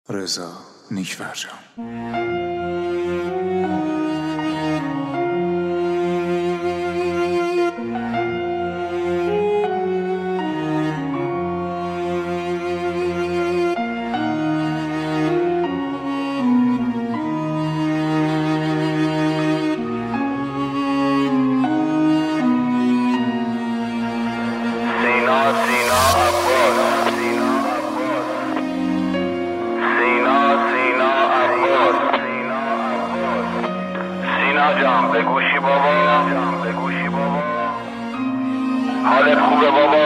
رضا نیکفرجام. جان بگوشی بابا، حالت خوبه بابا،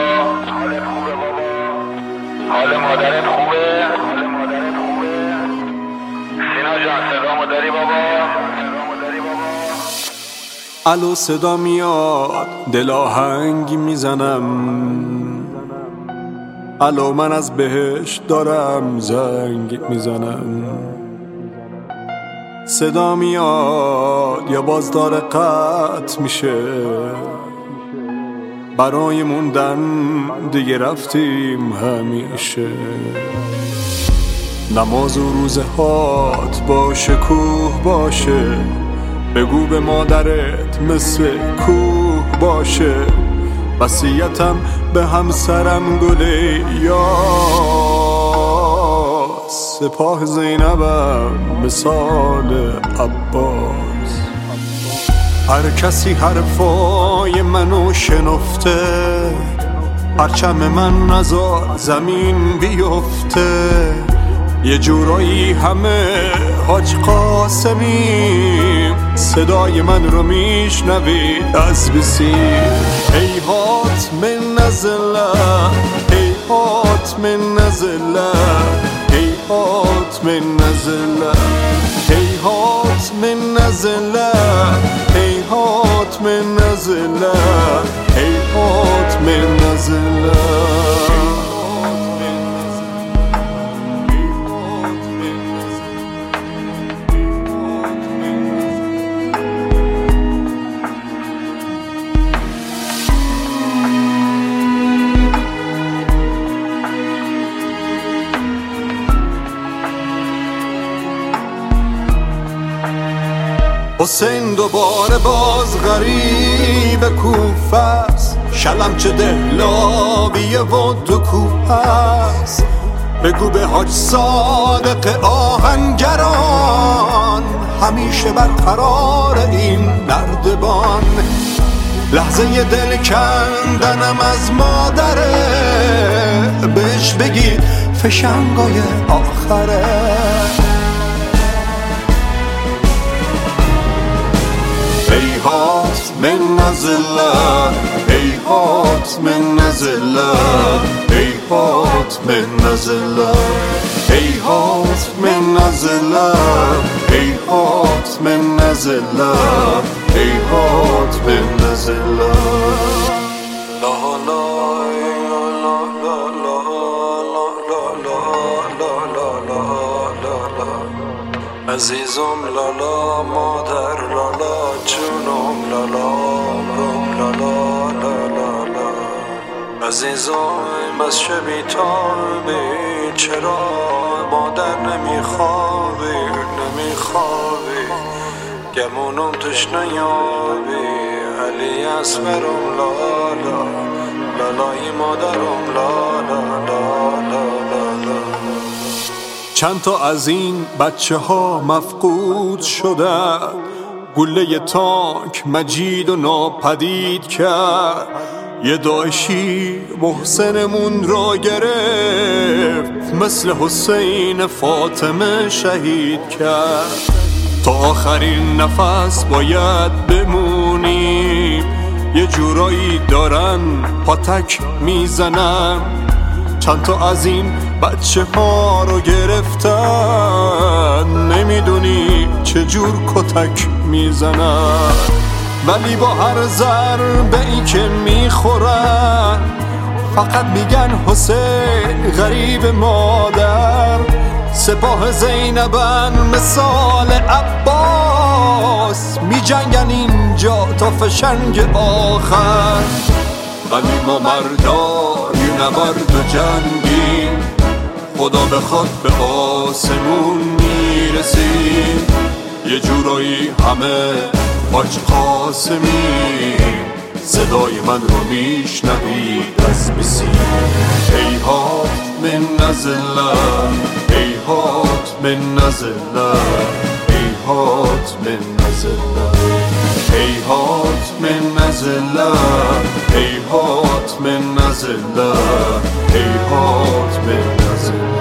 حال مادرت خوبه، سینا جان صدامو داری بابا؟ الو صدا میاد، دل آهنگی میزنم. الو من از بهشت دارم زنگ میزنم. صدا میاد یا باز داره قطع میشه؟ برای موندن دیگه رفتیم همیشه. نماز و روزه هات باشه کوه باشه، بگو به مادرت مثل کوه باشه. وصیتم به همسرم گله یاس، سپاه زینبم مثال عباس. هر کسی حرفای منو شنفته، پرچم من نذار زمین بیفته. یه جورایی همه حاج قاسمیم، صدای من رو میشنوید از بسیر. هیهات من نزله، هیهات من نزله، هیهات من نزله، هیهات من نزله، هیهات من نزله، هیهات من نزله. حسین دوباره باز غریب کوفه است، شلم چه دهلابیه و دو کوه است. بگو به حاج صادق آهنگران، همیشه برقرار این نردبان. لحظه دل کندنم از مادره، بهش بگید فشنگای آخره. هیهات من نزله، هیهات من نزله، هیهات من نزله، هیهات من نزله، هیهات من نزله، هیهات من نزله. لا لا عزیزم لالا، مادر لالا، جونم لالا، لالا لالا. عزیزم از شبی تابی، چرا مادر نمیخوابی، نمیخوابی؟ گمونم توش نیابی، علی اصغرم لالا، لالای مادرم لالا، لالا. چند تا از این بچه ها مفقود شدن، گله تانک مجید و ناپدید کرد. یه داعشی محسنمون را گرفت، مثل حسین فاطمه شهید کرد. تا آخرین نفس باید بمونیم، یه جورایی دارن پاتک میزنن. چند تا از این بچه ها رو گرفتن، نمیدونی چجور کتک میزنن. ولی با هر ضربه ای که میخورن، فقط میگن حسین غریب مادر. سپاه زینبن مثال عباس، میجنگن اینجا تا فشنگ آخر. ولی ما مردای نبرد و جنگیم، خدا بخواد به آسمون میرسیم، یه جورایی همه حاج قاسمی، صدای من رو میشنوید از مسیح. هیهات من نزله، هیهات من نزله، هیهات من نزله، هیهات من نزله، هیهات من نزله، هیهات من نزله.